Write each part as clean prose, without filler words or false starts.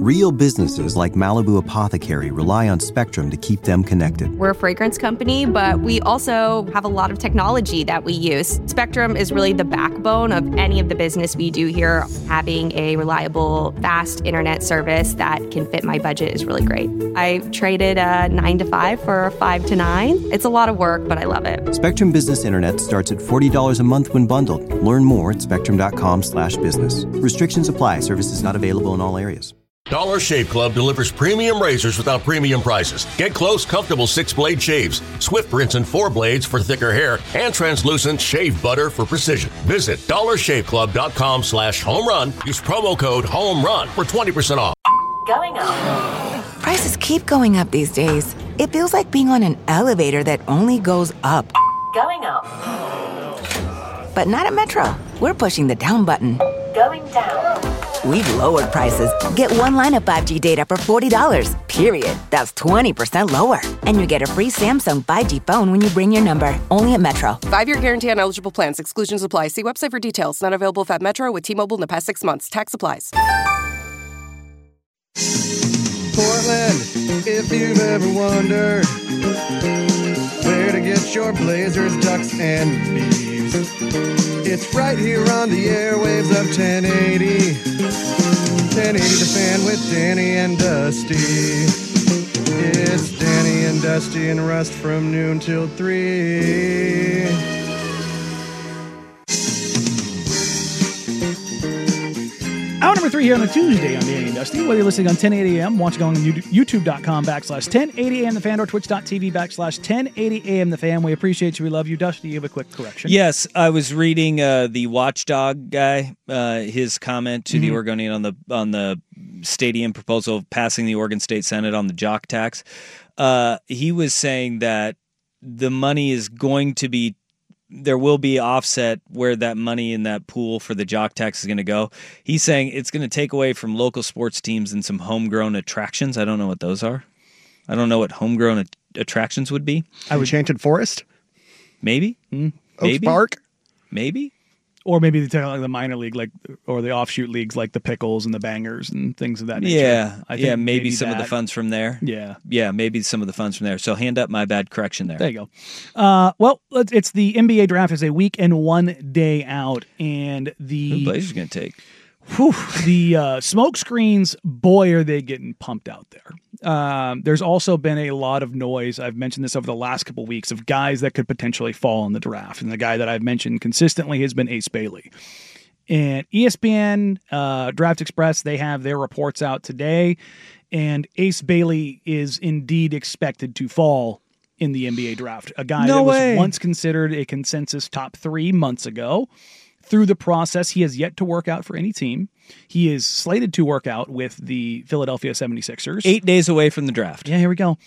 Real businesses like Malibu Apothecary rely on Spectrum to keep them connected. We're a fragrance company, but we also have a lot of technology that we use. Spectrum is really the backbone of any of the business we do here. Having a reliable, fast internet service that can fit my budget is really great. I traded a 9 to 5 for a 5 to 9. It's a lot of work, but I love it. Spectrum Business Internet starts at $40 a month when bundled. Learn more at spectrum.com/business. Restrictions apply. Services not available in all areas. Dollar Shave Club delivers premium razors without premium prices. Get close, comfortable 6-blade shaves, swift rinse and 4 blades for thicker hair, and translucent shave butter for precision. Visit dollarshaveclub.com/home-run. Use promo code HOME-RUN for 20% off. Going up. Prices keep going up these days. It feels like being on an elevator that only goes up. Going up. But not at Metro. We're pushing the down button. Going down. We've lowered prices. Get one line of 5G data for $40, period. That's 20% lower. And you get a free Samsung 5G phone when you bring your number. Only at Metro. 5-year guarantee on eligible plans. Exclusions apply. See website for details. Not available at Metro with T-Mobile in the past 6 months. Tax applies. Portland, if you've ever wondered where to get your Blazers, Ducks, and Beavs, it's right here on the airwaves of 1080. 1080 The Fan with Danny and Dusty. It's Danny and Dusty and Rust from noon till 3. Hour number 3 here on a Tuesday on Danny and Dusty. Whether you're listening on 1080 AM, watching on youtube.com/1080am the fan or twitch.tv/1080am the fan. We appreciate you. We love you. Dusty, you have a quick correction. Yes, I was reading the Watchdog guy, his comment to the Oregonian on the stadium proposal of passing the Oregon State Senate on the jock tax. He was saying that the money is going to be, there will be offset where that money in that pool for the jock tax is going to go. He's saying it's going to take away from local sports teams and some homegrown attractions. I don't know what those are. I don't know what homegrown attractions would be. Enchanted Forest? Maybe. Oaks Park? Maybe. Or maybe they take like the minor league, like, or the offshoot leagues, like the Pickles and the Bangers and things of that nature. Yeah, I think maybe some of the funds from there. Yeah, maybe some of the funds from there. So hand up my bad correction there. There you go. Well, it's the NBA draft is a week and 1 day out, and the Blazers going to take. The smoke screens, boy, are they getting pumped out there. There's also been a lot of noise. I've mentioned this over the last couple of weeks of guys that could potentially fall in the draft. And the guy that I've mentioned consistently has been Ace Bailey. And ESPN, Draft Express, they have their reports out today. And Ace Bailey is indeed expected to fall in the NBA draft. A guy that was once considered a consensus top 3 months ago. Through the process, he has yet to work out for any team. He is slated to work out with the Philadelphia 76ers. 8 days away from the draft. Yeah, here we go.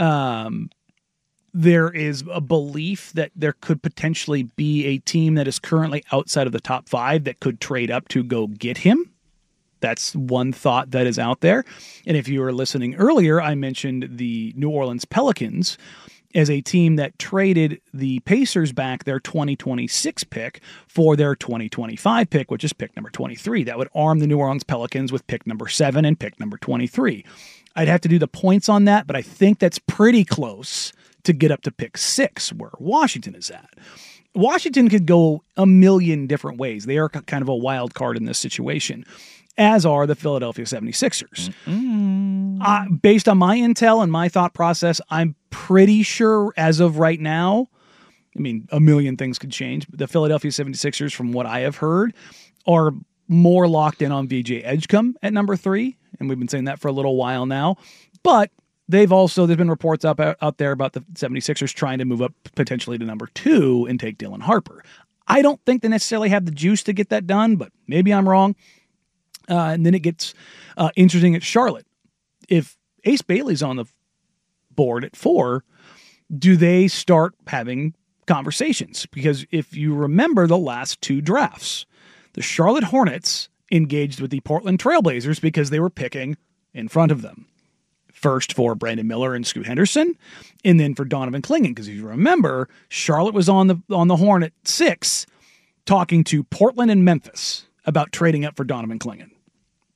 There is a belief that there could potentially be a team that is currently outside of the top 5 that could trade up to go get him. That's one thought that is out there. And if you were listening earlier, I mentioned the New Orleans Pelicans as a team that traded the Pacers back their 2026 pick for their 2025 pick, which is pick number 23. That would arm the New Orleans Pelicans with pick number 7 and pick number 23. I'd have to do the points on that, but I think that's pretty close to get up to pick 6, where Washington is at. Washington could go a million different ways. They are kind of a wild card in this situation, as are the Philadelphia 76ers. Based on my intel and my thought process, I'm pretty sure as of right now, I mean, a million things could change, but the Philadelphia 76ers, from what I have heard, are more locked in on VJ Edgecombe at number 3, and we've been saying that for a little while now. But there's been reports out there about the 76ers trying to move up potentially to number 2 and take Dylan Harper. I don't think they necessarily have the juice to get that done, but maybe I'm wrong. And then it gets interesting at Charlotte. If Ace Bailey's on the board at 4, do they start having conversations? Because if you remember the last 2 drafts, the Charlotte Hornets engaged with the Portland Trailblazers because they were picking in front of them. First for Brandon Miller and Scoot Henderson, and then for Donovan Clingan. Because if you remember, Charlotte was on the horn at 6, talking to Portland and Memphis about trading up for Donovan Clingan.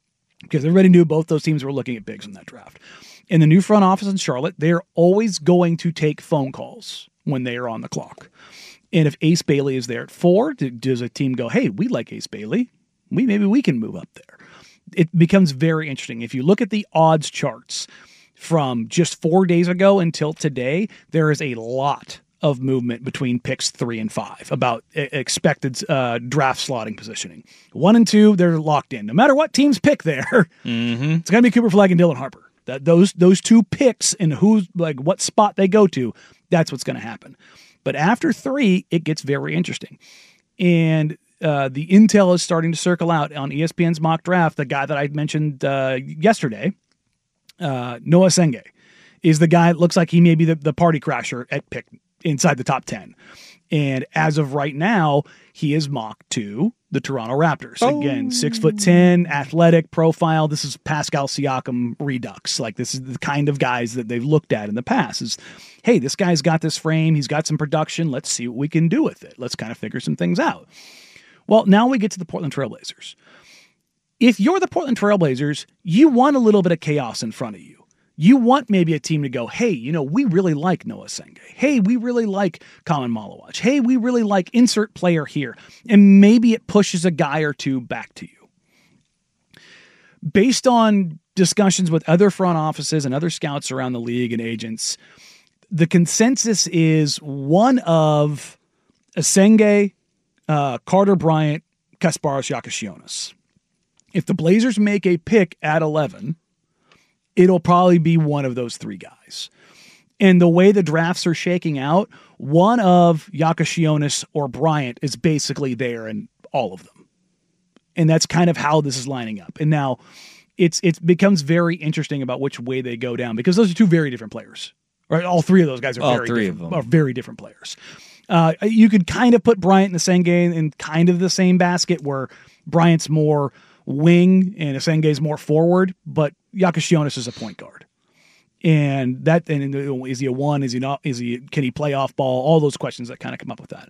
because everybody knew both those teams were looking at bigs in that draft. In the new front office in Charlotte, they're always going to take phone calls when they are on the clock. And if Ace Bailey is there at 4, does a team go, hey, we like Ace Bailey. Maybe we can move up there. It becomes very interesting. If you look at the odds charts from just 4 days ago until today, there is a lot of movement between picks 3 and 5 about expected draft slotting positioning. 1 and 2, they're locked in. No matter what teams pick there, it's going to be Cooper Flagg and Dylan Harper. Those two picks and who's like what spot they go to, that's what's going to happen. But after 3, it gets very interesting. And the intel is starting to circle out on ESPN's mock draft. The guy that I mentioned yesterday, Noah Senge, is the guy that looks like he may be the party crasher at pick inside the top 10. And as of right now, he is mocked to the Toronto Raptors. Again, 6'10", athletic profile. This is Pascal Siakam redux. Like, this is the kind of guys that they've looked at in the past is, hey, this guy's got this frame. He's got some production. Let's see what we can do with it. Let's kind of figure some things out. Well, now we get to the Portland Trailblazers. If you're the Portland Trailblazers, you want a little bit of chaos in front of you. You want maybe a team to go, hey, we really like Noah Senge. Hey, we really like Colin Malawach. Hey, we really like insert player here. And maybe it pushes a guy or two back to you. Based on discussions with other front offices and other scouts around the league and agents, the consensus is one of Senge, Carter Bryant, Kasparas Giannis. If the Blazers make a pick at 11, it'll probably be one of those 3 guys. And the way the drafts are shaking out, one of Giannis or Bryant is basically there in all of them. And that's kind of how this is lining up. And now it becomes very interesting about which way they go down, because those are 2 very different players. Right? All 3 of those guys are very different players. You could kind of put Bryant and Senge in kind of the same basket, where Bryant's more wing and Senge's more forward, but Giannis is a point guard. And is he a 1? Is he not? Can he play off ball? All those questions that kind of come up with that.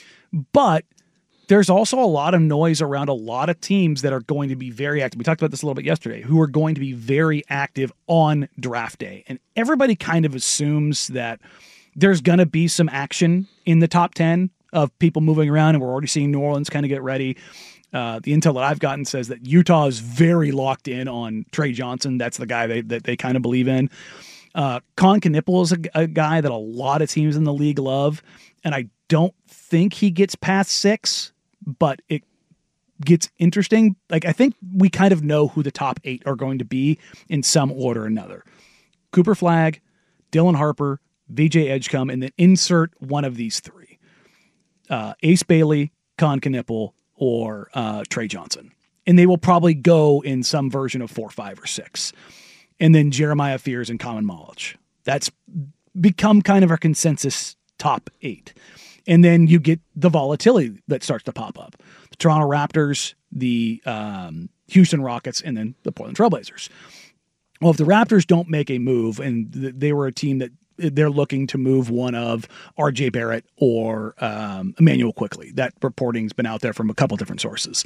But there's also a lot of noise around a lot of teams that are going to be very active. We talked about this a little bit yesterday, who are going to be very active on draft day. And everybody kind of assumes that there's going to be some action in the top 10 of people moving around, and we're already seeing New Orleans kind of get ready. The intel that I've gotten says that Utah is very locked in on Trey Johnson. That's the guy that they kind of believe in. Con Knipple is a guy that a lot of teams in the league love, and I don't think he gets past 6, but it gets interesting. Like, I think we kind of know who the top 8 are going to be in some order or another. Cooper Flagg, Dylan Harper, VJ Edgecombe, and then insert one of these 3. Ace Bailey, Con Knipple, or Trey Johnson. And they will probably go in some version of 4, 5, or 6. And then Jeremiah Fears and Colin Malawach. That's become kind of our consensus top 8. And then you get the volatility that starts to pop up. The Toronto Raptors, the Houston Rockets, and then the Portland Trailblazers. Well, if the Raptors don't make a move, and they were a team that they're looking to move one of RJ Barrett or Emmanuel Quickley. That reporting's been out there from a couple different sources.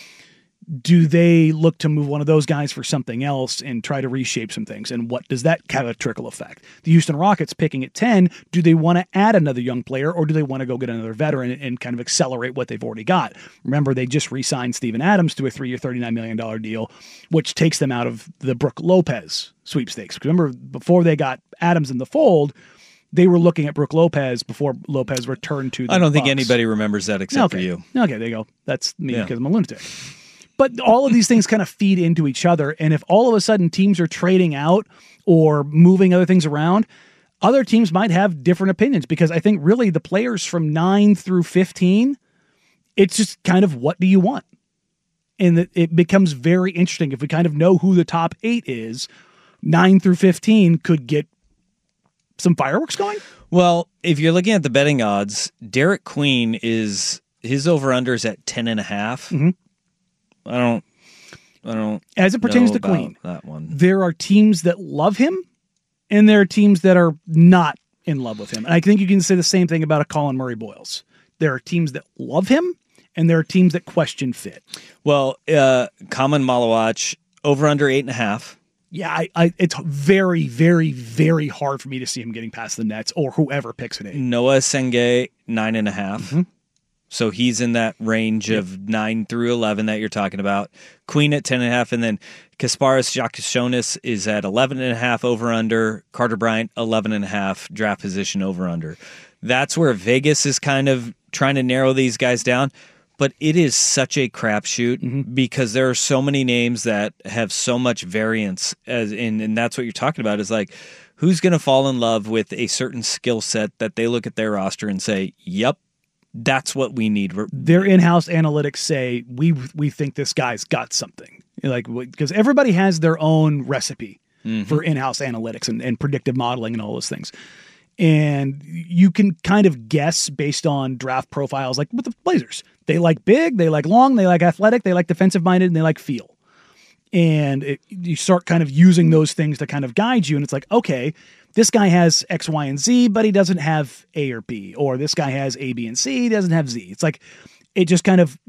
Do they look to move one of those guys for something else and try to reshape some things? And what does that have a trickle effect? The Houston Rockets picking at 10, do they want to add another young player, or do they want to go get another veteran and kind of accelerate what they've already got? Remember, they just re-signed Steven Adams to a 3-year, $39 million deal, which takes them out of the Brook Lopez sweepstakes. Remember, before they got Adams in the fold, they were looking at Brook Lopez before Lopez returned to the I don't think Bucks. Anybody remembers that except for you. Okay, there you go. That's me because I'm a lunatic. But all of these things kind of feed into each other. And if all of a sudden teams are trading out or moving other things around, other teams might have different opinions, because I think really the players from 9 through 15, it's just kind of, what do you want? And it becomes very interesting. If we kind of know who the top 8 is, 9 through 15 could get some fireworks going. Well, if you're looking at the betting odds, Derek Queen his over-under is at 10.5. Mm-hmm. I don't. As it pertains to Queen, that one, there are teams that love him, and there are teams that are not in love with him. And I think you can say the same thing about a Colin Murray Boyles. There are teams that love him, and there are teams that question fit. Well, Colin Malawach Over under 8.5. Yeah, it's very, very, very hard for me to see him getting past the Nets or whoever picks an 8. Noah Senge, 9.5. So he's in that range of 9 through 11 that you're talking about. Queen at 10.5, and then Kasparas Giaconis is at 11.5 over under. Carter Bryant 11.5 draft position over under. That's where Vegas is kind of trying to narrow these guys down. But it is such a crapshoot because there are so many names that have so much variance, and that's what you're talking about is like, who's going to fall in love with a certain skill set that they look at their roster and say, yep, that's what we need. Their in-house analytics say, we think this guy's got something. Like, because everybody has their own recipe for in-house analytics and predictive modeling and all those things. And you can kind of guess based on draft profiles, like with the Blazers. They like big, they like long, they like athletic, they like defensive-minded, and they like feel. And you start kind of using those things to kind of guide you, and it's like, okay, this guy has X, Y, and Z, but he doesn't have A or B. Or this guy has A, B, and C, he doesn't have Z. It's like, it just kind of,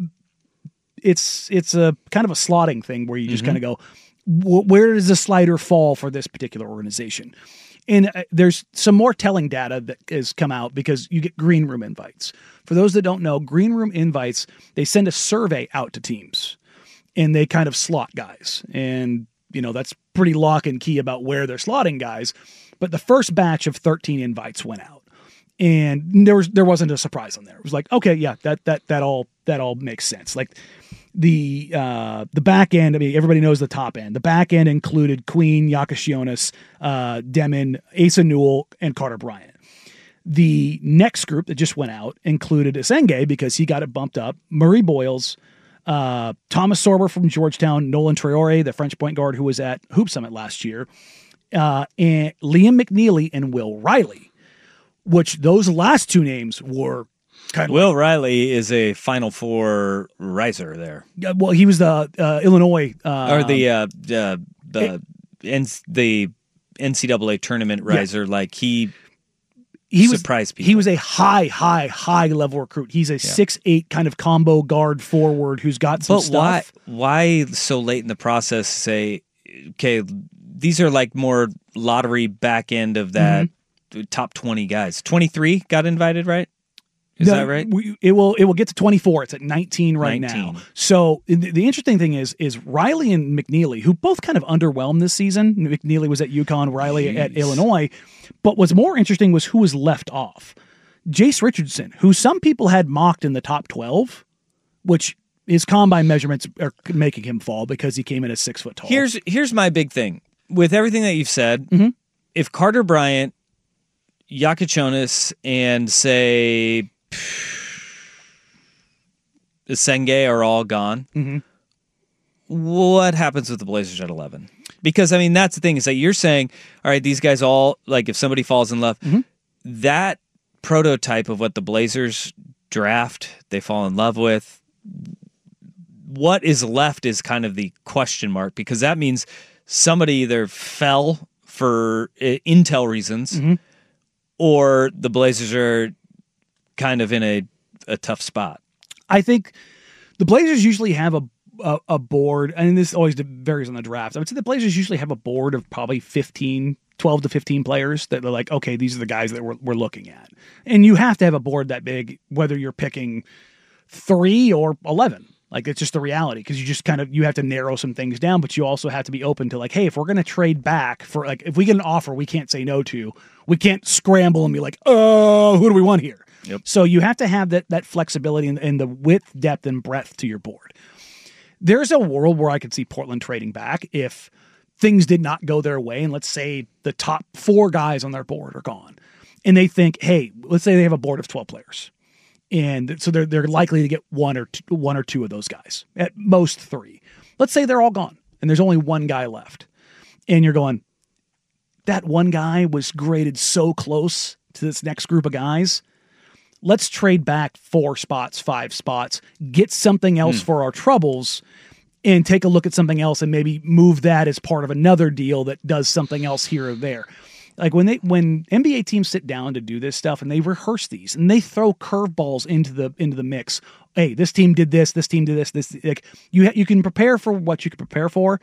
it's a kind of a slotting thing where you just kind of go, where does the slider fall for this particular organization? And there's some more telling data that has come out because you get green room invites. For those that don't know, green room invites, they send a survey out to teams and they kind of slot guys. And, that's pretty lock and key about where they're slotting guys. But the first batch of 13 invites went out and there wasn't a surprise on there. It was like, okay, yeah, that all makes sense. Like the back end, I mean, everybody knows the top end. The back end included Queen, Giaconis, Demon, Asa Newell, and Carter Bryant. The next group that just went out included Senge because he got it bumped up, Murray Boyles, Thomas Sorber from Georgetown, Nolan Traore, the French point guard who was at Hoop Summit last year, and Liam McNeely and Will Riley, which those last two names were kind of. Will Riley is a Final Four riser there. Well, he was the Illinois or the NCAA tournament riser. Like he surprised people. He was a high level recruit. He's a 6'8" kind of combo guard forward who's got some stuff. Why so late in the process say, okay, these are like more lottery back end of that top 20 guys. 23 got invited, right? Is that right? It will get to 24. It's at 19 right now. So the interesting thing is Riley and McNeely, who both kind of underwhelmed this season. McNeely was at UConn, Riley at Illinois. But what's more interesting was who was left off. Jace Richardson, who some people had mocked in the top 12, which his combine measurements are making him fall because he came in at 6 foot tall. Here's my big thing. With everything that you've said, if Carter Bryant, Giaconis, and say Senge are all gone, what happens with the Blazers at 11? Because, I mean, that's the thing is that you're saying, all right, these guys all, like if somebody falls in love, that prototype of what the Blazers draft, they fall in love with, what is left is kind of the question mark because that means somebody either fell for intel reasons or the Blazers are kind of in a tough spot. I think the Blazers usually have a board, and this always varies on the draft. I would say the Blazers usually have a board of probably 12 to 15 players that they're like, okay, these are the guys that we're looking at. And you have to have a board that big, whether you're picking 3 or 11. Like, it's just the reality because you just you have to narrow some things down, but you also have to be open to like, hey, if we're going to trade back for like, if we get an offer we can't say no to, we can't scramble and be like, oh, who do we want here? Yep. So you have to have that flexibility and the width, depth, and breadth to your board. There's a world where I could see Portland trading back if things did not go their way, and let's say the top 4 guys on their board are gone, and they think, hey, let's say they have a board of 12 players. And so they're likely to get one or two of those guys, at most 3. Let's say they're all gone and there's only one guy left. And you're going, that one guy was graded so close to this next group of guys. Let's trade back 4 spots, 5 spots, get something else for our troubles, and take a look at something else and maybe move that as part of another deal that does something else here or there. Like when NBA teams sit down to do this stuff and they rehearse these and they throw curveballs into the mix. Hey, this team did this team did this. Like you can prepare for what you can prepare for,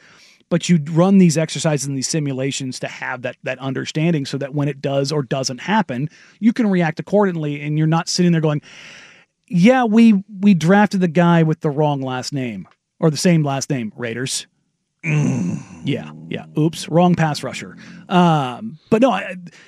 but you run these exercises and these simulations to have that understanding so that when it does or doesn't happen, you can react accordingly, and you're not sitting there going, yeah, we drafted the guy with the wrong last name or the same last name, Raiders. Yeah. Oops, wrong pass rusher. But no,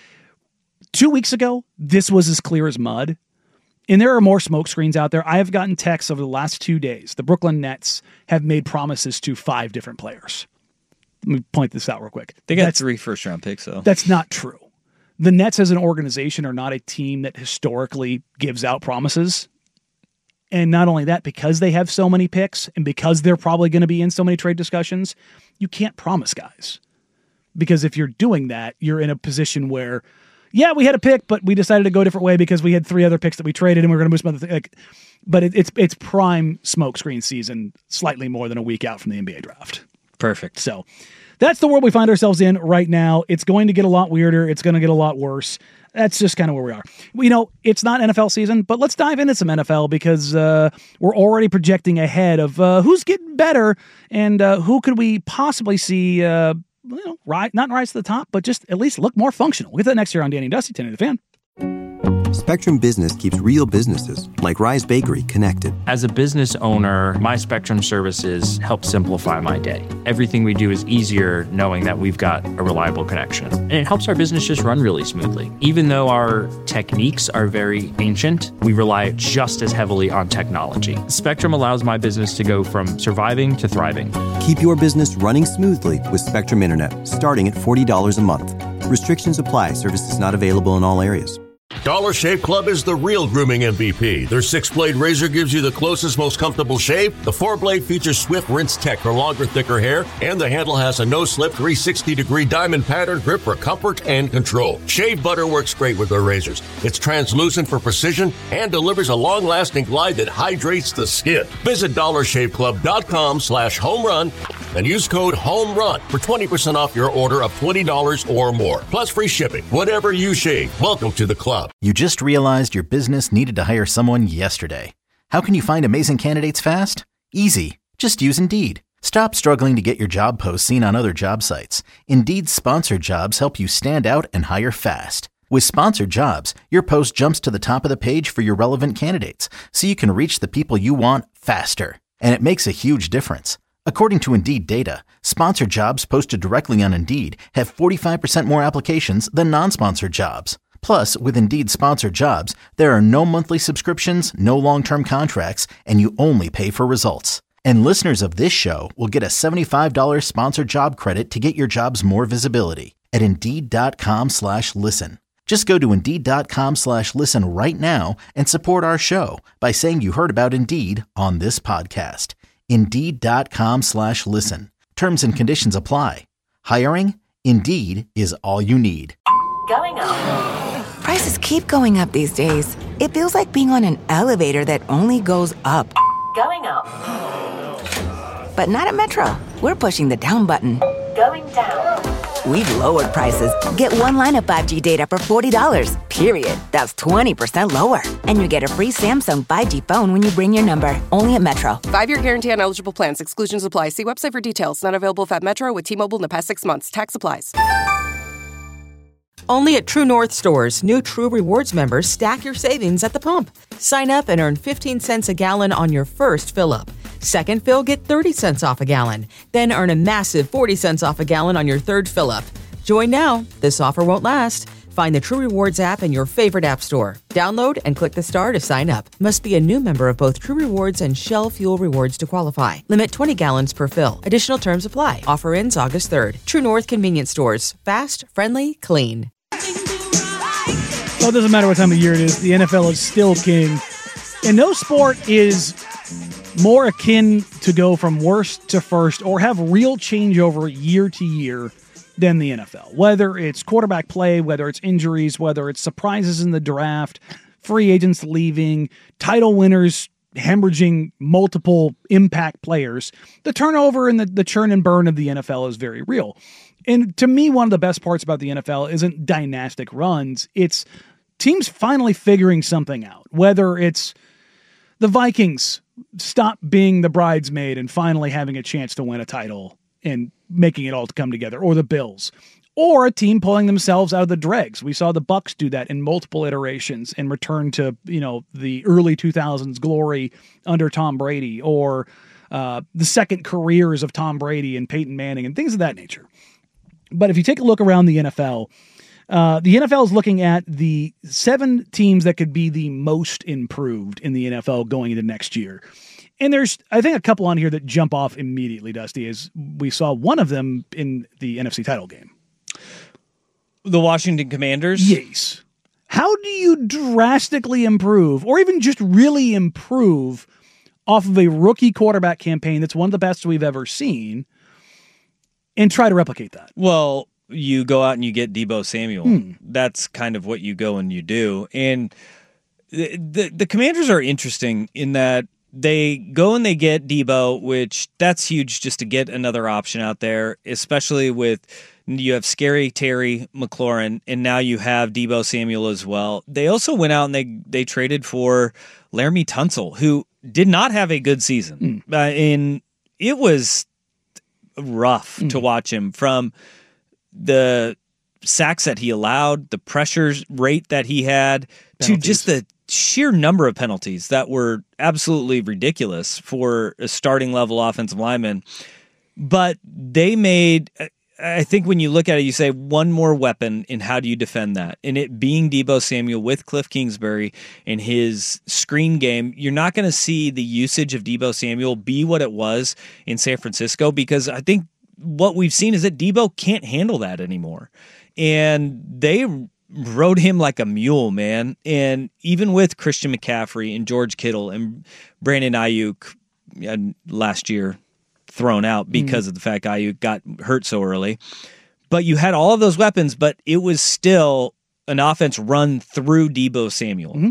2 weeks ago, this was as clear as mud. And there are more smoke screens out there. I have gotten texts over the last 2 days. The Brooklyn Nets have made promises to 5 different players. Let me point this out real quick. They got 3 first-round picks, though. That's not true. The Nets as an organization are not a team that historically gives out promises. And not only that, because they have so many picks and because they're probably going to be in so many trade discussions, you can't promise guys. Because if you're doing that, you're in a position where, yeah, we had a pick, but we decided to go a different way because we had 3 other picks that we traded and we were going to move some other things. But it's prime smokescreen season, slightly more than a week out from the NBA draft. Perfect. So that's the world we find ourselves in right now. It's going to get a lot weirder. It's going to get a lot worse. That's just kind of where we are. You know, it's not NFL season, but let's dive into some NFL because we're already projecting ahead of who's getting better and who could we possibly see, not rise to the top, but just at least look more functional. We'll get to that next year on Danny and Dusty, 10 to the Fan. Spectrum Business keeps real businesses, like Rise Bakery, connected. As a business owner, my Spectrum services help simplify my day. Everything we do is easier knowing that we've got a reliable connection. And it helps our business just run really smoothly. Even though our techniques are very ancient, we rely just as heavily on technology. Spectrum allows my business to go from surviving to thriving. Keep your business running smoothly with Spectrum Internet, starting at $40 a month. Restrictions apply. Services not available in all areas. Dollar Shave Club is the real grooming MVP. Their 6-blade razor gives you the closest, most comfortable shave. The 4-blade features swift rinse tech for longer, thicker hair. And the handle has a no-slip 360-degree diamond pattern grip for comfort and control. Shave butter works great with their razors. It's translucent for precision and delivers a long-lasting glide that hydrates the skin. Visit dollarshaveclub.com/homerun and use code HOMERUN for 20% off your order of $20 or more. Plus free shipping. Whatever you shave, welcome to the club. You just realized your business needed to hire someone yesterday. How can you find amazing candidates fast? Easy. Just use Indeed. Stop struggling to get your job posts seen on other job sites. Indeed's sponsored jobs help you stand out and hire fast. With sponsored jobs, your post jumps to the top of the page for your relevant candidates, so you can reach the people you want faster. And it makes a huge difference. According to Indeed data, sponsored jobs posted directly on Indeed have 45% more applications than non-sponsored jobs. Plus, with Indeed sponsored jobs, there are no monthly subscriptions, no long-term contracts, and you only pay for results. And listeners of this show will get a $75 sponsored job credit to get your jobs more visibility at Indeed.com/listen. Just go to Indeed.com/listen right now and support our show by saying you heard about Indeed on this podcast. Indeed.com/listen. Terms and conditions apply. Hiring? Indeed is all you need. Going up. Prices keep going up these days. It feels like being on an elevator that only goes up. Going up. But not at Metro. We're pushing the down button. Going down. We've lowered prices. Get one line of 5G data for $40, period. That's 20% lower. And you get a free Samsung 5G phone when you bring your number. Only at Metro. 5-year guarantee on eligible plans. Exclusions apply. See website for details. Not available at Metro with T-Mobile in the past 6 months. Tax applies. Only at True North stores, new True Rewards members stack your savings at the pump. Sign up and earn 15 cents a gallon on your first fill-up. Second fill, get 30 cents off a gallon. Then earn a massive 40 cents off a gallon on your third fill-up. Join now. This offer won't last. Find the True Rewards app in your favorite app store. Download and click the star to sign up. Must be a new member of both True Rewards and Shell Fuel Rewards to qualify. Limit 20 gallons per fill. Additional terms apply. Offer ends August 3rd. True North Convenience Stores. Fast, friendly, clean. Well, it doesn't matter what time of year it is. The NFL is still king. And no sport is more akin to go from worst to first or have real changeover year to year than the NFL. Whether it's quarterback play, whether it's injuries, whether it's surprises in the draft, free agents leaving, title winners hemorrhaging multiple impact players, the turnover and the churn and burn of the NFL is very real. And to me, one of the best parts about the NFL isn't dynastic runs. It's teams finally figuring something out, whether it's the Vikings stop being the bridesmaid and finally having a chance to win a title and making it all come together, or the Bills, or a team pulling themselves out of the dregs. We saw the Bucs do that in multiple iterations and return to, the early 2000s glory under Tom Brady, or the second careers of Tom Brady and Peyton Manning and things of that nature. But if you take a look around the NFL is looking at the 7 teams that could be the most improved in the NFL going into next year. And there's, I think, a couple on here that jump off immediately, Dusty, as we saw one of them in the NFC title game. The Washington Commanders? Yes. How do you drastically improve, or even just really improve, off of a rookie quarterback campaign that's one of the best we've ever seen, and try to replicate that? Well, you go out and you get Deebo Samuel. That's kind of what you go and you do. And the Commanders are interesting in that they go and they get Deebo, which that's huge just to get another option out there, especially with you have Scary Terry McLaurin, and now you have Deebo Samuel as well. They also went out and they traded for Laramie Tunsil, who did not have a good season. And it was rough to watch him, from the sacks that he allowed, the pressure rate that he had, to just the sheer number of penalties that were absolutely ridiculous for a starting level offensive lineman. But they made, I think when you look at it, you say one more weapon, and how do you defend that? And it being Deebo Samuel with Cliff Kingsbury and his screen game, you're not going to see the usage of Deebo Samuel be what it was in San Francisco, because I think what we've seen is that Deebo can't handle that anymore. And they rode him like a mule, man. And even with Christian McCaffrey and George Kittle and Brandon Ayuk last year thrown out because of the fact Ayuk got hurt so early, but you had all of those weapons, but it was still an offense run through Deebo Samuel.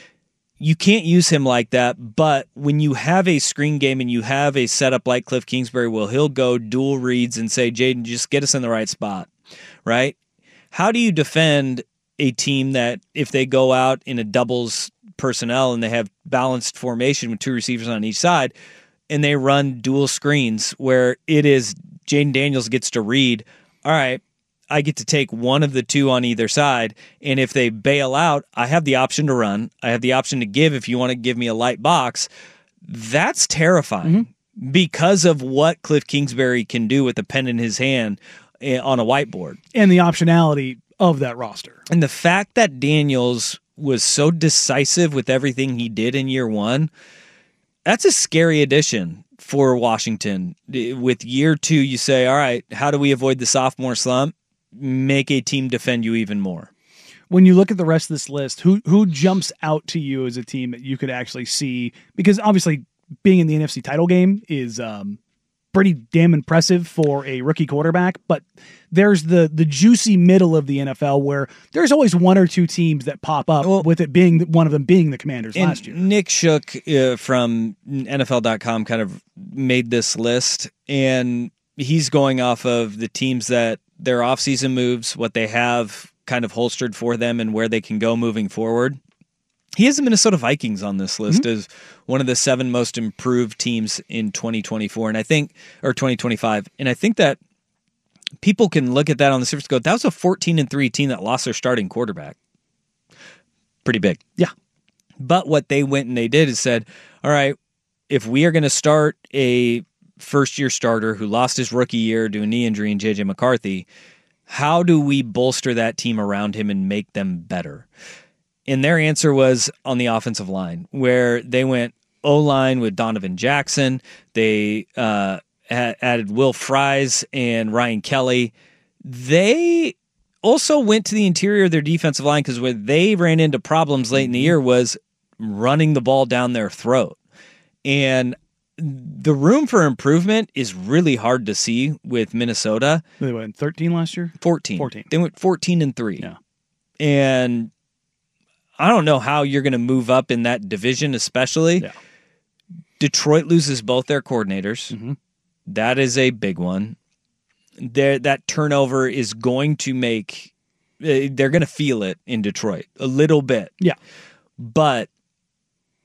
You can't use him like that, but when you have a screen game and you have a setup like Cliff Kingsbury, he'll go dual reads and say, Jaden, just get us in the right spot, right? How do you defend a team that if they go out in a doubles personnel and they have balanced formation with 2 receivers on each side, and they run dual screens where it is Jaden Daniels gets to read, all right, I get to take one of the 2 on either side, and if they bail out, I have the option to run. I have the option to give if you want to give me a light box. That's terrifying because of what Cliff Kingsbury can do with a pen in his hand on a whiteboard. And the optionality of that roster. And the fact that Daniels was so decisive with everything he did in year 1, that's a scary addition for Washington. With year 2, you say, all right, how do we avoid the sophomore slump? Make a team defend you even more. When you look at the rest of this list, who jumps out to you as a team that you could actually see? Because obviously being in the NFC title game is pretty damn impressive for a rookie quarterback, but there's the juicy middle of the NFL where there's always 1 or 2 teams that pop up, with it being one of them being the Commanders last year. Nick Shook from NFL.com kind of made this list, and he's going off of the teams that their offseason moves, what they have kind of holstered for them and where they can go moving forward. He has the Minnesota Vikings on this list as one of the 7 most improved teams in 2024, and I think, or 2025. And I think that people can look at that on the surface and go, that was a 14-3 team that lost their starting quarterback. Pretty big. Yeah. But what they went and they did is said, all right, if we are going to start a first-year starter who lost his rookie year to a knee injury in J.J. McCarthy, how do we bolster that team around him and make them better? And their answer was on the offensive line, where they went O-line with Donovan Jackson. They added Will Fries and Ryan Kelly. They also went to the interior of their defensive line because where they ran into problems late in the year was running the ball down their throat. And the room for improvement is really hard to see with Minnesota. They went 13 last year? 14. They went 14-3. Yeah. And I don't know how you're going to move up in that division, especially. Yeah. Detroit loses both their coordinators. That is a big one. That turnover is going to make, they're going to feel it in Detroit a little bit. Yeah. But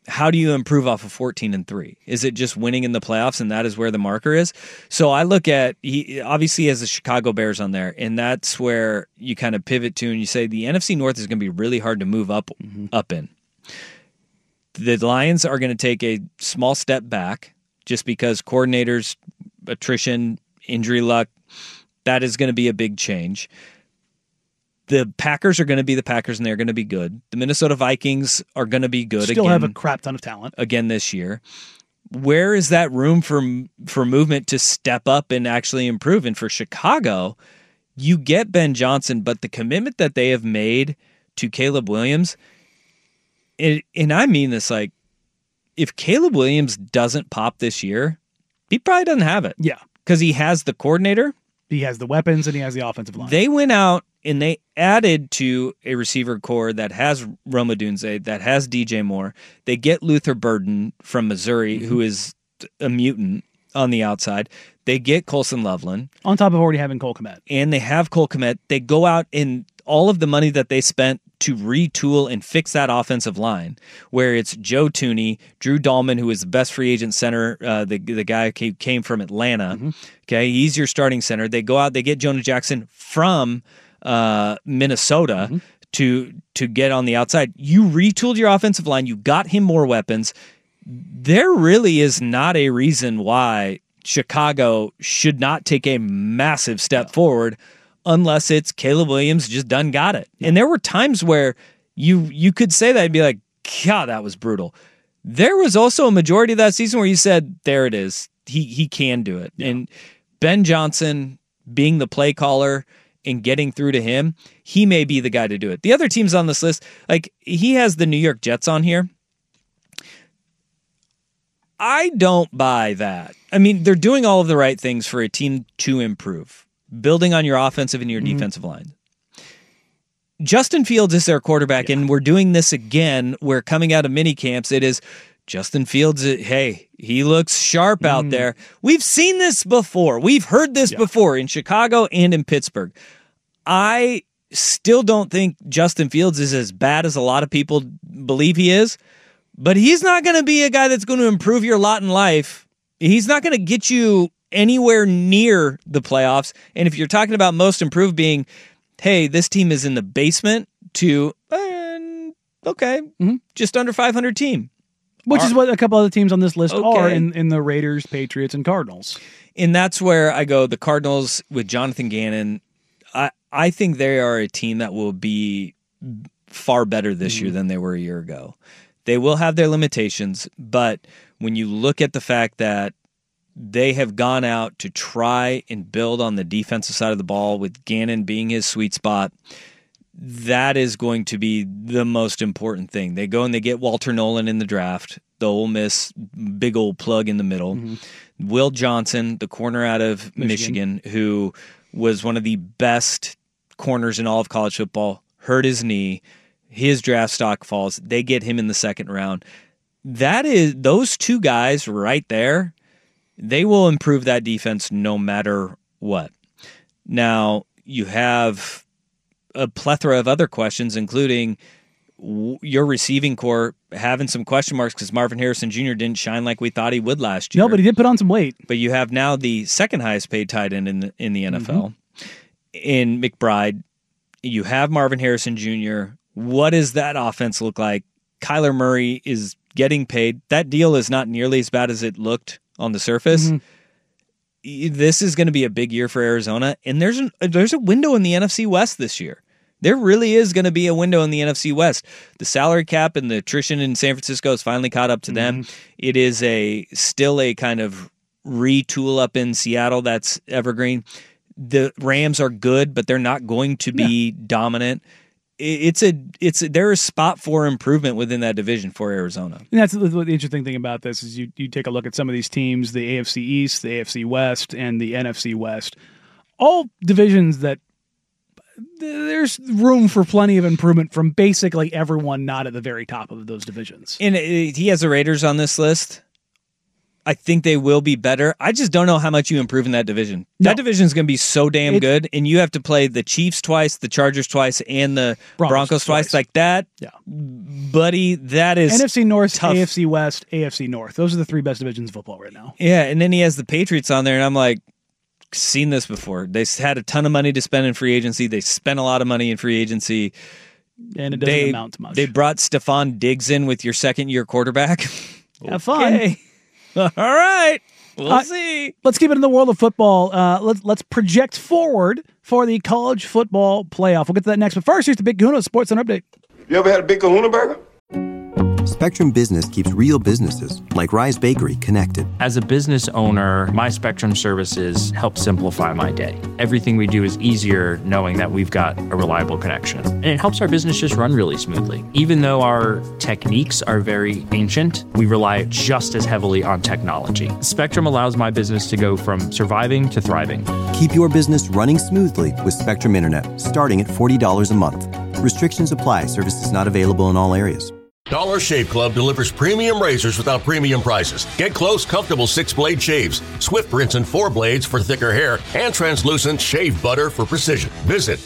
how do you improve off of 14-3? Is it just winning in the playoffs, and that is where the marker is? So I look at, he obviously has the Chicago Bears on there, and that's where you kind of pivot to, and you say the NFC North is going to be really hard to move up in. The Lions are going to take a small step back just because coordinators, attrition, injury luck, that is going to be a big change. The Packers are going to be the Packers, and they're going to be good. The Minnesota Vikings are going to be good. Still have a crap ton of talent. Again this year. Where is that room for movement to step up and actually improve? And for Chicago, you get Ben Johnson, but the commitment that they have made to Caleb Williams, and I mean this, like, if Caleb Williams doesn't pop this year, he probably doesn't have it. Yeah. Because he has the coordinator. He has the weapons, and he has the offensive line. They went out and they added to a receiver core that has Rome Odunze, that has DJ Moore. They get Luther Burden from Missouri, who is a mutant on the outside. They get Colson Loveland. On top of already having Cole Kmet. And they have Cole Kmet. They go out and all of the money that they spent to retool and fix that offensive line, where it's Joe Thuney, Drew Dahlman, who is the best free agent center, the guy who came from Atlanta. Okay, he's your starting center. They go out, they get Jonah Jackson from Minnesota to get on the outside. You retooled your offensive line. You got him more weapons. There really is not a reason why Chicago should not take a massive step forward unless it's Caleb Williams just done got it. And there were times where you could say that and be like, God, that was brutal. There was also a majority of that season where you said, there it is. He can do it. Yeah. And Ben Johnson being the play caller and getting through to him, he may be the guy to do it. The other teams on this list, like he has the New York Jets on here. I don't buy that. I mean, they're doing all of the right things for a team to improve, building on your offensive and your defensive line. Justin Fields is their quarterback, and we're doing this again. We're coming out of mini camps. It is Justin Fields. Hey, he looks sharp out there. We've seen this before. We've heard this before in Chicago and in Pittsburgh. I still don't think Justin Fields is as bad as a lot of people believe he is, but he's not going to be a guy that's going to improve your lot in life. He's not going to get you anywhere near the playoffs. And if you're talking about most improved being, hey, this team is in the basement to, just under 500 team. Which is what a couple other teams on this list are in the Raiders, Patriots, and Cardinals. And that's where I go, the Cardinals with Jonathan Gannon, I think they are a team that will be far better this year than they were a year ago. They will have their limitations, but when you look at the fact that they have gone out to try and build on the defensive side of the ball with Gannon being his sweet spot, that is going to be the most important thing. They go and they get Walter Nolan in the draft, the Ole Miss big old plug in the middle. Will Johnson, the corner out of Michigan, who was one of the best corners in all of college football, hurt his knee. His draft stock falls. They get him in the second round. That is, those two guys right there, they will improve that defense no matter what. Now, you have a plethora of other questions, including your receiving core having some question marks because Marvin Harrison Jr. didn't shine like we thought he would last year. No, but he did put on some weight. But you have now the second highest paid tight end in the NFL. In McBride, you have Marvin Harrison Jr. What does that offense look like? Kyler Murray is getting paid. That deal is not nearly as bad as it looked on the surface. This is going to be a big year for Arizona, and there's a window in the NFC West this year. There really is going to be a window in the NFC West. The salary cap and the attrition in San Francisco has finally caught up to them. It is still a kind of retool up in Seattle that's evergreen. The Rams are good, but they're not going to be dominant. There is a spot for improvement within that division for Arizona. And that's the interesting thing about this is you take a look at some of these teams, the AFC East, the AFC West, and the NFC West, all divisions that there's room for plenty of improvement from basically everyone not at the very top of those divisions. And he has the Raiders on this list. I think they will be better. I just don't know how much you improve in that division. No. That division is going to be so damn good, and you have to play the Chiefs twice, the Chargers twice, and the Broncos twice. Like that, buddy, that is NFC North, tough. AFC West, AFC North. Those are the three best divisions of football right now. Yeah, and then he has the Patriots on there, and I'm like, seen this before. They had a ton of money to spend in free agency. They spent a lot of money in free agency. And it doesn't amount to much. They brought Stephon Diggs in with your second-year quarterback. Have fun. All right. We'll see. Let's keep it in the world of football. Let's project forward for the college football playoff. We'll get to that next. But first, here's the Big Kahuna Sports Center update. You ever had a Big Kahuna burger? Spectrum Business keeps real businesses like Rise Bakery connected. As a business owner, my Spectrum services help simplify my day. Everything we do is easier knowing that we've got a reliable connection. And it helps our business just run really smoothly. Even though our techniques are very ancient, we rely just as heavily on technology. Spectrum allows my business to go from surviving to thriving. Keep your business running smoothly with Spectrum Internet, starting at $40 a month. Restrictions apply. Services not available in all areas. Dollar Shave Club delivers premium razors without premium prices. Get close, comfortable 6-blade shaves, swift rinse and 4 blades for thicker hair, and translucent shave butter for precision. Visit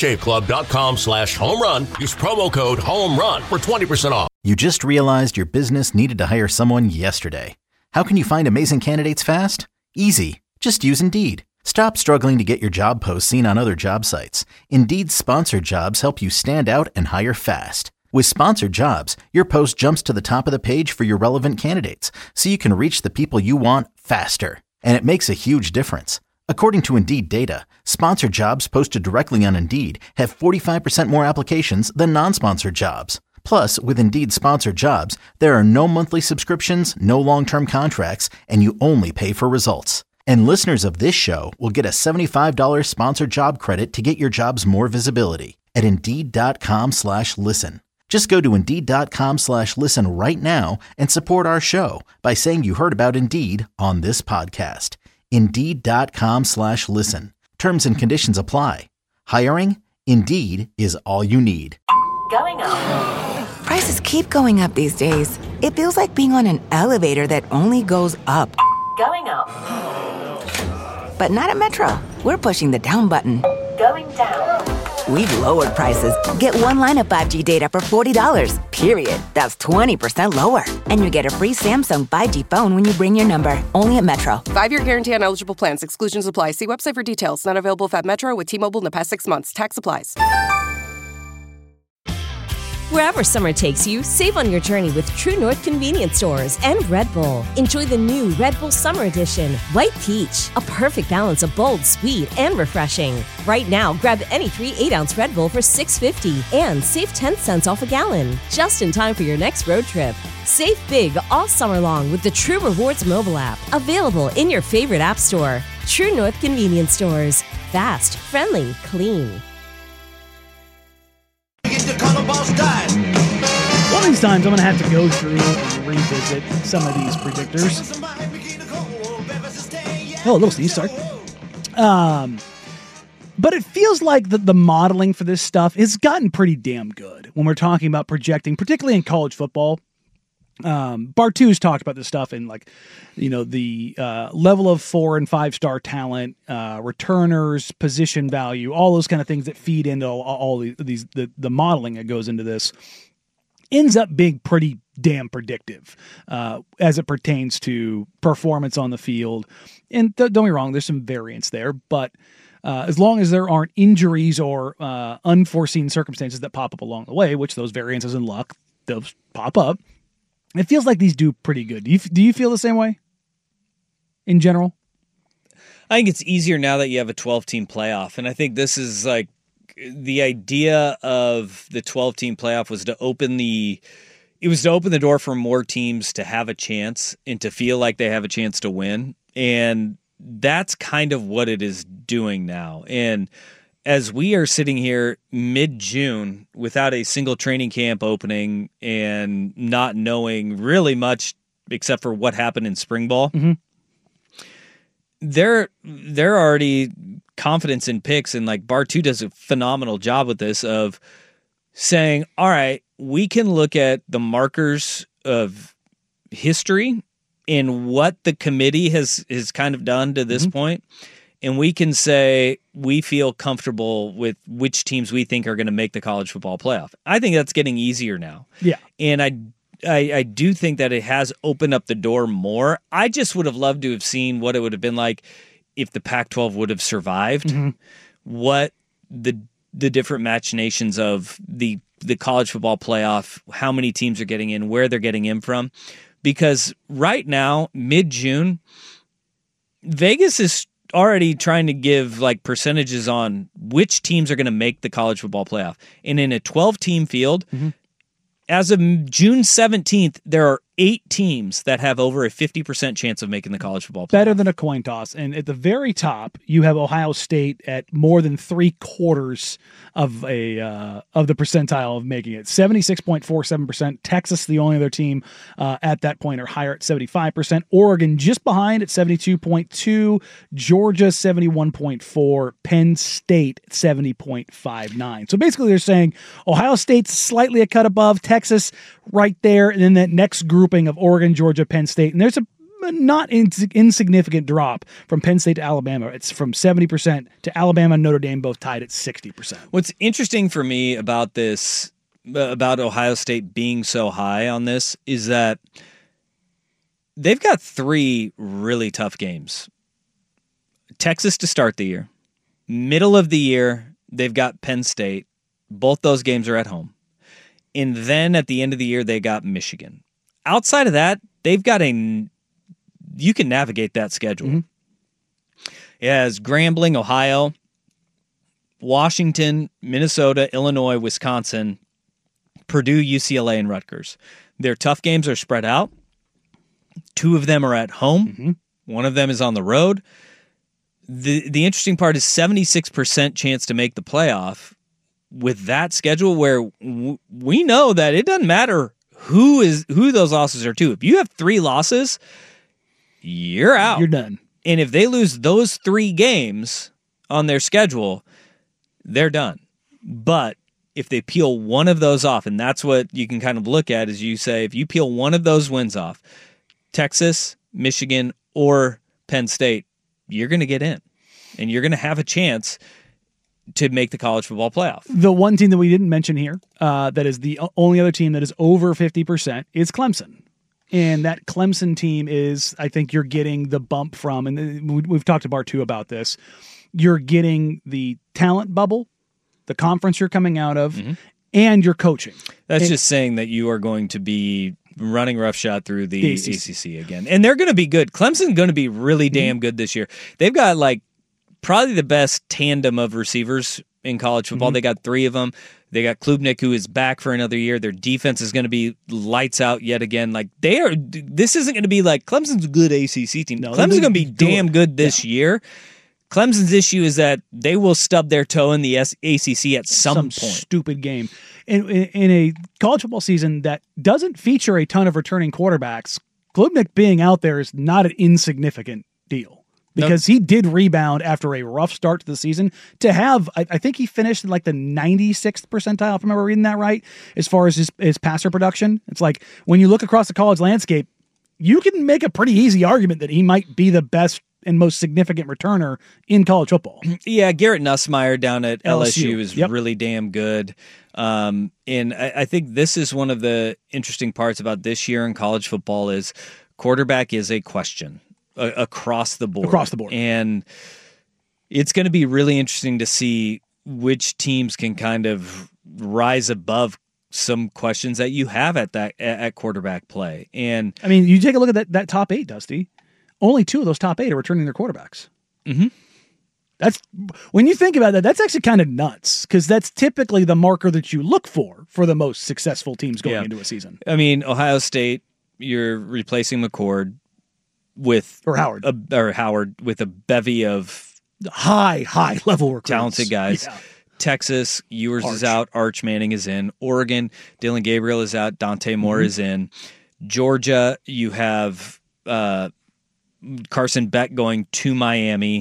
dollarshaveclub.com/homerun. Use promo code HOMERUN for 20% off. You just realized your business needed to hire someone yesterday. How can you find amazing candidates fast? Easy. Just use Indeed. Stop struggling to get your job posts seen on other job sites. Indeed's sponsored jobs help you stand out and hire fast. With sponsored jobs, your post jumps to the top of the page for your relevant candidates, so you can reach the people you want faster. And it makes a huge difference. According to Indeed data, sponsored jobs posted directly on Indeed have 45% more applications than non-sponsored jobs. Plus, with Indeed sponsored jobs, there are no monthly subscriptions, no long-term contracts, and you only pay for results. And listeners of this show will get a $75 sponsored job credit to get your jobs more visibility at Indeed.com/listen. Just go to Indeed.com/listen right now and support our show by saying you heard about Indeed on this podcast. Indeed.com/listen. Terms and conditions apply. Hiring? Indeed is all you need. Going up. Prices keep going up these days. It feels like being on an elevator that only goes up. Going up. But not at Metro. We're pushing the down button. Going down. We've lowered prices. Get one line of 5G data for $40, period. That's 20% lower. And you get a free Samsung 5G phone when you bring your number. Only at Metro. 5-year guarantee on eligible plans. Exclusions apply. See website for details. Not available at Metro with T-Mobile in the past 6 months. Tax applies. Wherever summer takes you, save on your journey with True North Convenience Stores and Red Bull. Enjoy the new Red Bull Summer Edition, White Peach, a perfect balance of bold, sweet, and refreshing. Right now, grab any 3 8-ounce Red Bull for $6.50 and save 10 cents off a gallon, just in time for your next road trip. Save big all summer long with the True Rewards mobile app, available in your favorite app store. True North Convenience Stores. Fast, friendly, clean. One of these times, I'm going to have to go through and revisit some of these predictors. Oh, a little sneeze, sorry. But it feels like the modeling for this stuff has gotten pretty damn good when we're talking about projecting, particularly in college football. Bartu's talked about this stuff in the level of 4- and 5-star talent, returners, position value, all those kind of things that feed into all these the modeling that goes into this ends up being pretty damn predictive as it pertains to performance on the field. And don't get me wrong, there's some variance there, but as long as there aren't injuries or unforeseen circumstances that pop up along the way, which those variances in luck, those pop up, it feels like these do pretty good. Do you feel the same way in general? I think it's easier now that you have a 12-team playoff. And I think this is like the idea of the 12-team playoff was to open the door for more teams to have a chance and to feel like they have a chance to win. And that's kind of what it is doing now. And as we are sitting here mid-June without a single training camp opening and not knowing really much except for what happened in spring ball, they're already confidence in picks, and like Bartu does a phenomenal job with this of saying, all right, we can look at the markers of history in what the committee has kind of done to this point, and we can say we feel comfortable with which teams we think are going to make the college football playoff. I think that's getting easier now. Yeah. And I do think that it has opened up the door more. I just would have loved to have seen what it would have been like if the Pac-12 would have survived, what the different machinations of the college football playoff, how many teams are getting in, where they're getting in from. Because right now, mid-June, Vegas is already trying to give like percentages on which teams are going to make the college football playoff. And in a 12-team field, as of June 17th, there are 8 teams that have over a 50% chance of making the college football playoff. Better than a coin toss. And at the very top, you have Ohio State at more than 3/4 of the percentile of making it. 76.47%. Texas, the only other team at that point, are higher at 75%. Oregon just behind at 72.2%. Georgia 71.4%. Penn State 70.59%. So basically they're saying Ohio State's slightly a cut above, Texas right there, and then that next grouping of Oregon, Georgia, Penn State. And there's a not insignificant drop from Penn State to Alabama. It's from 70% to Alabama and Notre Dame both tied at 60%. What's interesting for me about this, about Ohio State being so high on this, is that they've got 3 really tough games. Texas to start the year. Middle of the year, they've got Penn State. Both those games are at home. And then at the end of the year, they got Michigan. Outside of that, they've got you can navigate that schedule. It has Grambling, Ohio, Washington, Minnesota, Illinois, Wisconsin, Purdue, UCLA, and Rutgers. Their tough games are spread out. 2 of them are at home. 1 of them is on the road. The interesting part is 76% chance to make the playoff with that schedule, where we know that it doesn't matter who those losses are to. If you have 3 losses, you're out. You're done. And if they lose those 3 games on their schedule, they're done. But if they peel one of those off, and that's what you can kind of look at, is you say, if you peel one of those wins off, Texas, Michigan, or Penn State, you're going to get in. And you're going to have a chance to make the college football playoff. The one team that we didn't mention here, that is the only other team that is over 50%, is Clemson. And that Clemson team is, I think you're getting the bump from, and we've talked to Bart too about this, you're getting the talent bubble, the conference you're coming out of, and your coaching. That's just saying that you are going to be running roughshod through the ACC again. And they're going to be good. Clemson's going to be really damn good this year. They've got like probably the best tandem of receivers in college football. They got 3 of them. They got Klubnik, who is back for another year. Their defense is going to be lights out yet again. Like this isn't going to be like Clemson's a good ACC team. No, Clemson's going to be damn good this year. Clemson's issue is that they will stub their toe in the ACC at some point. Stupid game. In a college football season that doesn't feature a ton of returning quarterbacks, Klubnik being out there is not an insignificant deal. Because he did rebound after a rough start to the season. To have, I think he finished in like the 96th percentile, if I remember reading that right, as far as his passer production. It's like, when you look across the college landscape, you can make a pretty easy argument that he might be the best and most significant returner in college football. Yeah, Garrett Nussmeier down at LSU is really damn good. And I think this is one of the interesting parts about this year in college football is quarterback is a question. Across the board. And it's going to be really interesting to see which teams can kind of rise above some questions that you have at quarterback play. And I mean, you take a look at that top 8, Dusty. Only 2 of those top 8 are returning their quarterbacks. That's, when you think about that, that's actually kind of nuts, because that's typically the marker that you look for the most successful teams going into a season. I mean, Ohio State, you're replacing McCord with Howard with a bevy of high level recruits, talented guys. Texas, Ewers is out, Arch Manning is in. Oregon, Dylan Gabriel is out, Dante Moore is in. Georgia, you have Carson Beck going to Miami,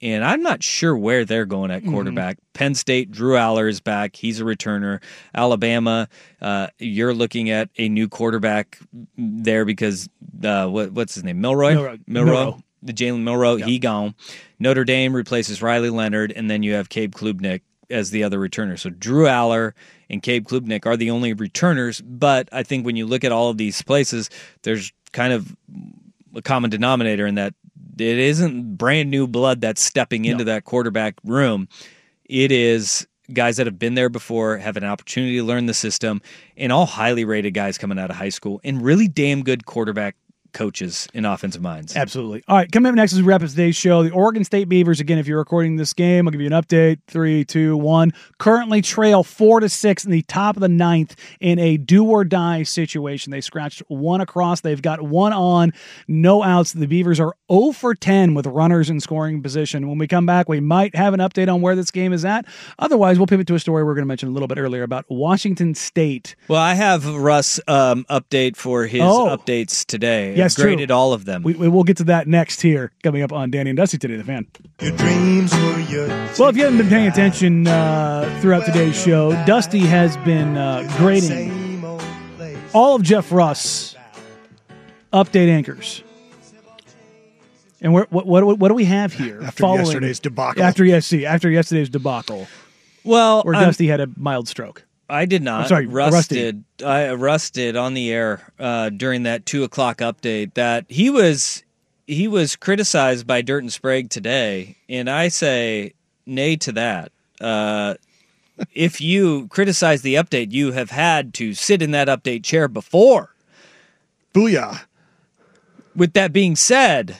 and I'm not sure where they're going at quarterback. Penn State, Drew Aller is back. He's a returner. Alabama, you're looking at a new quarterback there because what's his name? Milroe. The Jalen Milroe, he gone. Notre Dame replaces Riley Leonard, and then you have Cabe Klubnik as the other returner. So Drew Aller and Cabe Klubnik are the only returners, but I think when you look at all of these places, there's kind of a common denominator in that it isn't brand new blood that's stepping into that quarterback room. It is guys that have been there before, have an opportunity to learn the system, and all highly rated guys coming out of high school, and really damn good quarterback coaches in offensive minds. Absolutely. All right, coming up next as we wrap up today's show, the Oregon State Beavers, again, if you're recording this game, I'll give you an update. 3, 2, 1. Currently trail 4-6 in the top of the 9th in a do-or-die situation. They scratched one across. They've got one on, no outs. The Beavers are 0 for 10 with runners in scoring position. When we come back, we might have an update on where this game is at. Otherwise, we'll pivot to a story we're going to mention a little bit earlier about Washington State. Well, I have Russ update for his updates today. Yes, graded all of them. We will get to that next here, coming up on Danny and Dusty Today, the Fan. Your dreams were your... Well, if you haven't been paying attention throughout today's show, Dusty has been grading all of Jeff Russ update anchors. And what do we have here? After yesterday's debacle. After yesterday's debacle. Well, where Dusty had a mild stroke. I did not. I'm sorry, Russ did. Russ did on the air during that 2:00 update that he was criticized by Dirt and Sprague today, and I say nay to that. If you criticize the update, you have had to sit in that update chair before. Booyah. With that being said,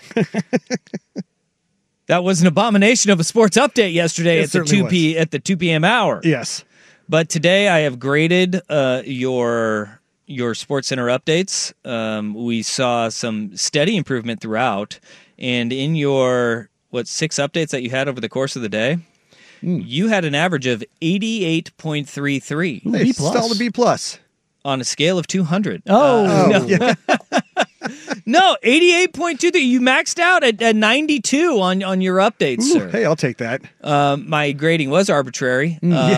that was an abomination of a sports update yesterday at the 2 p.m. hour. Yes. But today I have graded your Sports Center updates. We saw some steady improvement throughout, and in your 6 updates that you had over the course of the day, you had an average of 88.33. Hey, still the B plus on a scale of 200. No. Yeah. No, 88.23. You maxed out at 92 on your updates, sir. Hey, I'll take that. My grading was arbitrary.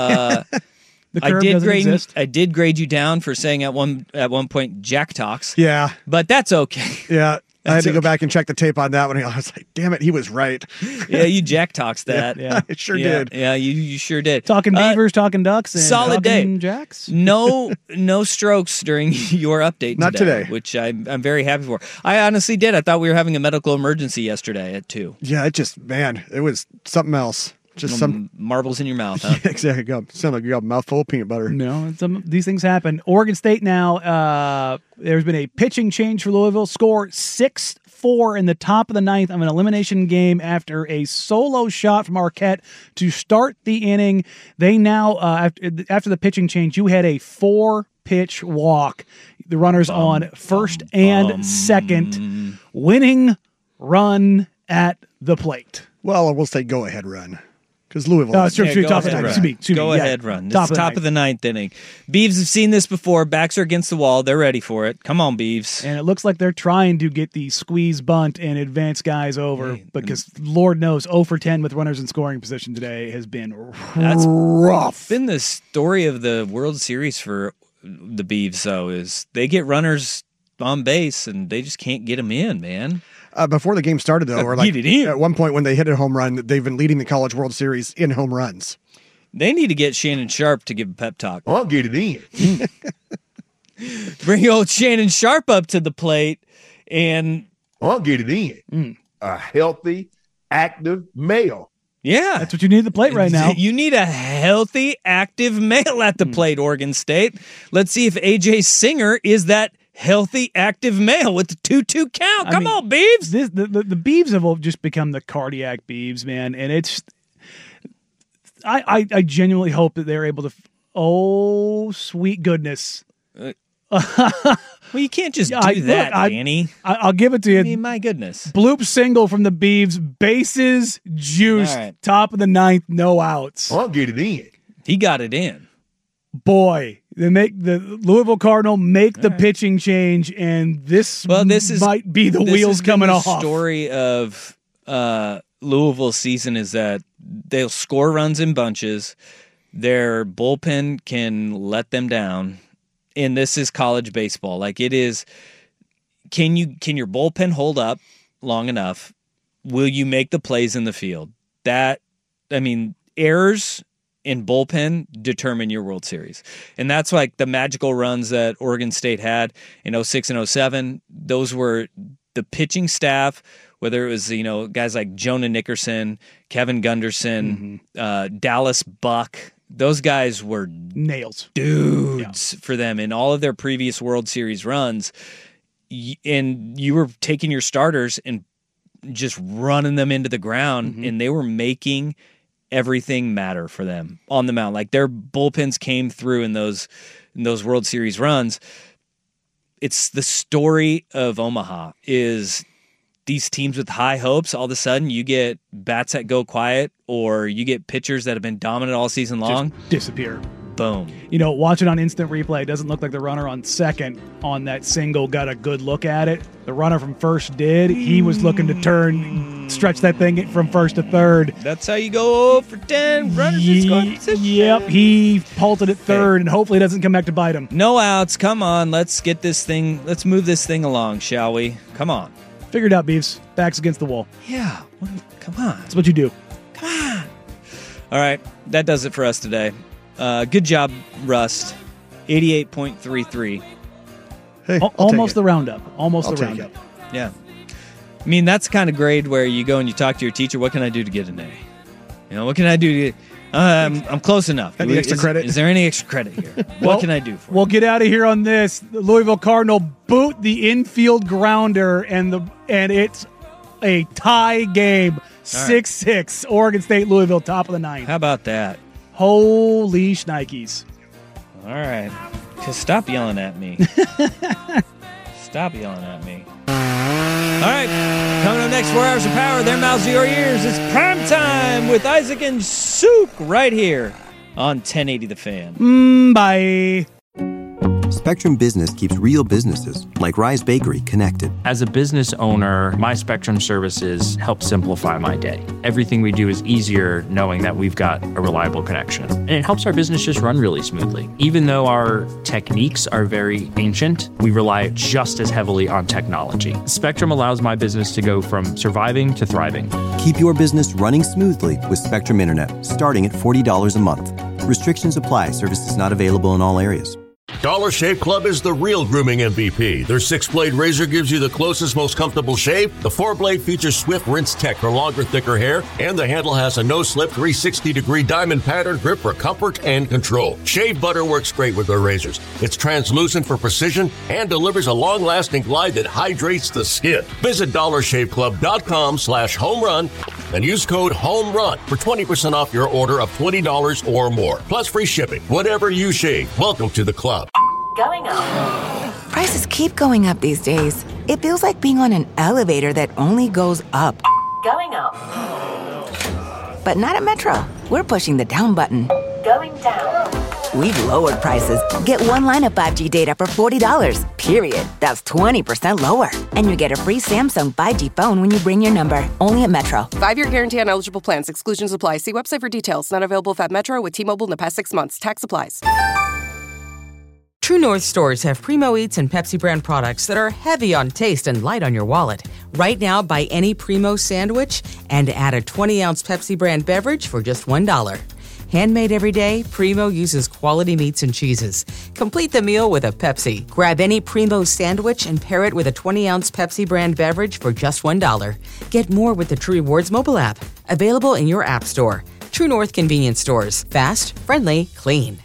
The curve doesn't exist. I did grade you down for saying at one point Jack talks. Yeah. But that's okay. Yeah. I had to go back and check the tape on that one. I was like, damn it, he was right. Yeah, you Jack talks that. Yeah, I sure did. Yeah, you sure did. Talking Beavers, talking Ducks, and solid talking day. Jacks. No strokes during your update Not today. Which I'm very happy for. I honestly did. I thought we were having a medical emergency yesterday at 2. Yeah, it was something else. Just some marbles in your mouth, huh? Yeah, exactly. Sound like you got a mouthful of peanut butter. No, these things happen. Oregon State now, there's been a pitching change for Louisville. Score 6-4 in the top of the 9th of an elimination game after a solo shot from Arquette to start the inning. They now, after the pitching change, you had a 4-pitch walk. The runners on first and second, winning run at the plate. Well, we'll say go-ahead run. Because Louisville. Go ahead run. This is top of the 9th inning. Beavs have seen this before. Backs are against the wall. They're ready for it. Come on, Beavs. And it looks like they're trying to get the squeeze bunt and advance guys over because Lord knows 0 for 10 with runners in scoring position today has been rough. Been the story of the World Series for the Beavs, though, is they get runners on base and they just can't get them in, man. Before the game started, though, or at one point when they hit a home run, they've been leading the College World Series in home runs. They need to get Shannon Sharp to give a pep talk. I'll get it in. Bring old Shannon Sharp up to the plate, and I'll get it in. A healthy, active male. Yeah. That's what you need at the plate right now. You need a healthy, active male at the plate, Oregon State. Let's see if AJ Singer is that healthy, active male with the 2-2 count. Come on, Beavs. The Beavs have just become the cardiac Beavs, man. And it's, I genuinely hope that they're able to, oh, sweet goodness. Well, you can't just do that, Danny. I'll give it to you. I mean, my goodness. Bloop single from the Beavs. Bases juiced. All right. Top of the 9th. No outs. I'll get it in. He got it in. Boy, they make the Louisville Cardinal make the pitching change, and this might be the wheels coming off. Story of Louisville's season is that they'll score runs in bunches. Their bullpen can let them down. And this is college baseball. Like it is, can your bullpen hold up long enough? Will you make the plays in the field? Errors in bullpen determine your World Series. And that's like the magical runs that Oregon State had in 06 and 07. Those were the pitching staff, whether it was, guys like Jonah Nickerson, Kevin Gunderson, Dallas Buck. Those guys were nails, dudes for them in all of their previous World Series runs. And you were taking your starters and just running them into the ground, and they were making everything matter for them on the mound. Like their bullpens came through in those World Series runs. It's the story of Omaha is these teams with high hopes. All of a sudden you get bats that go quiet, or you get pitchers that have been dominant all season long. Just disappear. Boom. Watch it on instant replay. It doesn't look like the runner on second on that single got a good look at it. The runner from first did. He was looking to stretch that thing from first to third. That's how you go for 10. Runners in scoring position. Yep, he pulted at third, and hopefully it doesn't come back to bite him. No outs. Come on, let's move this thing along, shall we? Come on. Figured out, Beefs. Backs against the wall. Yeah, come on. That's what you do. Come on. All right, that does it for us today. Good job, Rust. 88.33. Hey, almost the roundup. Almost the roundup. Yeah. I mean, that's the kind of grade where you go and you talk to your teacher, what can I do to get an A? What can I do to I'm close enough. Any extra credit? Is there any extra credit here? What can I do for you? We'll get out of here on this. The Louisville Cardinal boot the infield grounder, and it's a tie game. 6-6. Oregon State, Louisville, top of the ninth. How about that? Holy shnikes. All right. Just stop yelling at me. Stop yelling at me. All right. Coming up next, 4 hours of power. Their mouths to your ears. It's prime time with Isaac and Souk right here on 1080 The Fan. Bye. Spectrum Business keeps real businesses, like Rise Bakery, connected. As a business owner, my Spectrum services help simplify my day. Everything we do is easier knowing that we've got a reliable connection. And it helps our business just run really smoothly. Even though our techniques are very ancient, we rely just as heavily on technology. Spectrum allows my business to go from surviving to thriving. Keep your business running smoothly with Spectrum Internet, starting at $40 a month. Restrictions apply. Services not available in all areas. Dollar Shave Club is the real grooming MVP. Their 6-blade razor gives you the closest, most comfortable shave. The 4-blade features Swift Rinse Tech for longer, thicker hair, and the handle has a no-slip 360-degree diamond pattern grip for comfort and control. Shave butter works great with their razors. It's translucent for precision and delivers a long-lasting glide that hydrates the skin. Visit DollarShaveClub.com/homerun and use code HOMERUN for 20% off your order of $20 or more, plus free shipping. Whatever you shave, welcome to the club. Going up. Prices keep going up these days. It feels like being on an elevator that only goes up. Going up. But not at Metro. We're pushing the down button. Going down. We've lowered prices. Get one line of 5G data for $40, period. That's 20% lower. And you get a free Samsung 5G phone when you bring your number. Only at Metro. 5-year guarantee on eligible plans. Exclusions apply. See website for details. Not available at Metro with T-Mobile in the past 6 months. Tax applies. True North stores have Primo Eats and Pepsi brand products that are heavy on taste and light on your wallet. Right now, buy any Primo sandwich and add a 20-ounce Pepsi brand beverage for just $1. Handmade every day, Primo uses quality meats and cheeses. Complete the meal with a Pepsi. Grab any Primo sandwich and pair it with a 20-ounce Pepsi brand beverage for just $1. Get more with the True Rewards mobile app. Available in your app store. True North convenience stores. Fast, friendly, clean.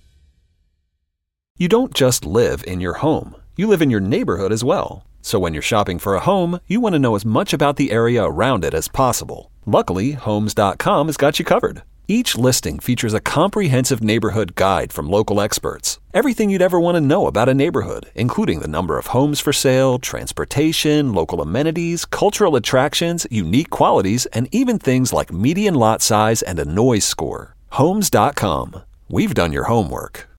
You don't just live in your home. You live in your neighborhood as well. So when you're shopping for a home, you want to know as much about the area around it as possible. Luckily, Homes.com has got you covered. Each listing features a comprehensive neighborhood guide from local experts. Everything you'd ever want to know about a neighborhood, including the number of homes for sale, transportation, local amenities, cultural attractions, unique qualities, and even things like median lot size and a noise score. Homes.com. We've done your homework.